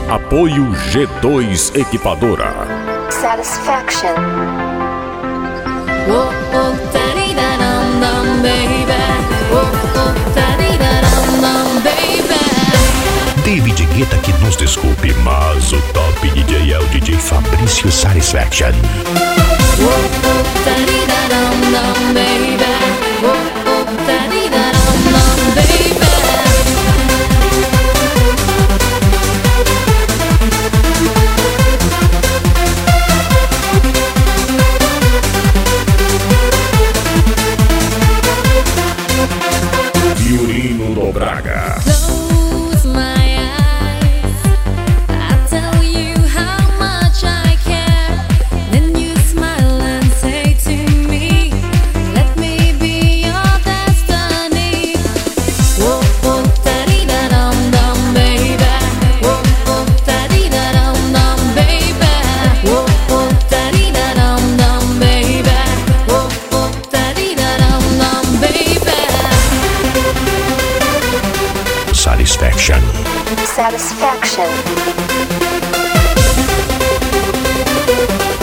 Apoio G2 Equipadora. Satisfaction. Oh, oh, da-dee-da-dum-dum, baby. Oh, oh, da-dee-da-dum-dum, baby. David Guetta que nos desculpe, mas o top DJ é o DJ Fabrício Satisfaction. Oh, oh, da-dee-da-dum-dum, baby. Oh, oh, da-dee-da-dum-dum, baby. Violino do Braga. Close my eyes, I tell you how much I care. Then you smile and say to me, let me be your destiny. Oh, oh, da-dee-da-dum-dum, baby. Oh, oh, da-dee-da-dum-dum, baby. Oh, oh, da-dee-da-dum-dum, baby. Oh, oh, da-dee-da-dum-dum, baby. Satisfaction. Satisfaction.